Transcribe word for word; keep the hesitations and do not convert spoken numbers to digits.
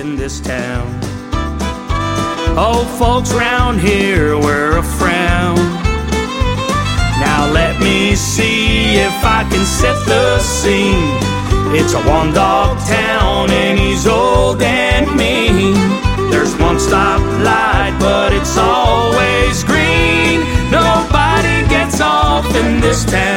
in this town. Old folks round here wear a frown. Now let me see if I can set the scene. It's a one-dog town and he's old and mean. There's one stoplight but it's always green. Nobody gets off in this town.